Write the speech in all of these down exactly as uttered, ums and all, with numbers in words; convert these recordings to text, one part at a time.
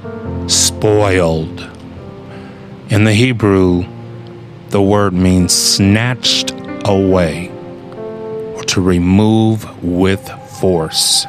spoiled. In the Hebrew, the word means snatched away or to remove with force.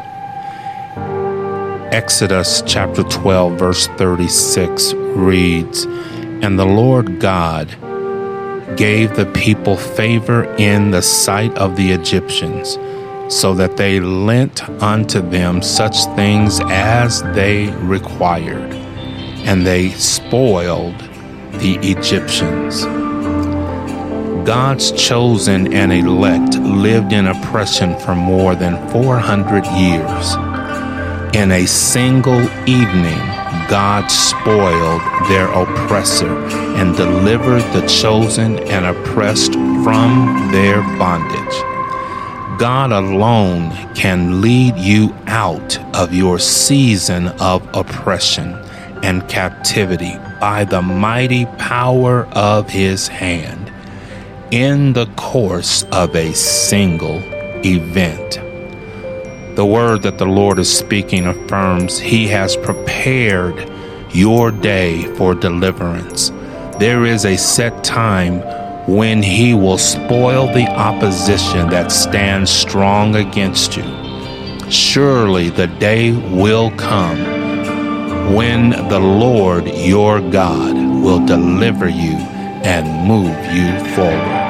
Exodus chapter twelve, verse thirty-six reads, "And the Lord God gave the people favor in the sight of the Egyptians, so that they lent unto them such things as they required, and they spoiled the Egyptians." God's chosen and elect lived in oppression for more than four hundred years. In a single evening, God spoiled their oppressor and delivered the chosen and oppressed from their bondage. God alone can lead you out of your season of oppression and captivity by the mighty power of his hand in the course of a single event. The word that the Lord is speaking affirms he has prepared your day for deliverance. There is a set time when he will spoil the opposition that stands strong against you. Surely the day will come when the Lord your God will deliver you and move you forward.